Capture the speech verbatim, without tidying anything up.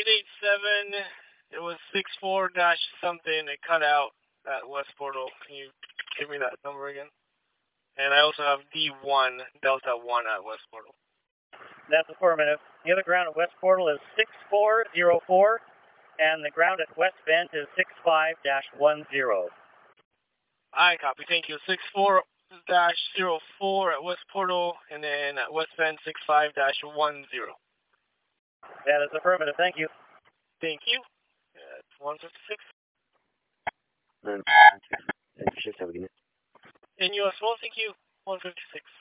eight eight seven, it was six four dash something, it cut out at West Portal. Can you give me that number again? And I also have D one, Delta one at West Portal. That's affirmative. The other ground at West Portal is six four zero four, and the ground at West Bend is six five dash one zero. I copy, thank you. six four dash zero four at West Portal, and then at West Bend six five dash one zero. That is affirmative, thank you. Thank you. That's one fifty-six. And shift, have a good night. In U S one, thank you. one fifty-six.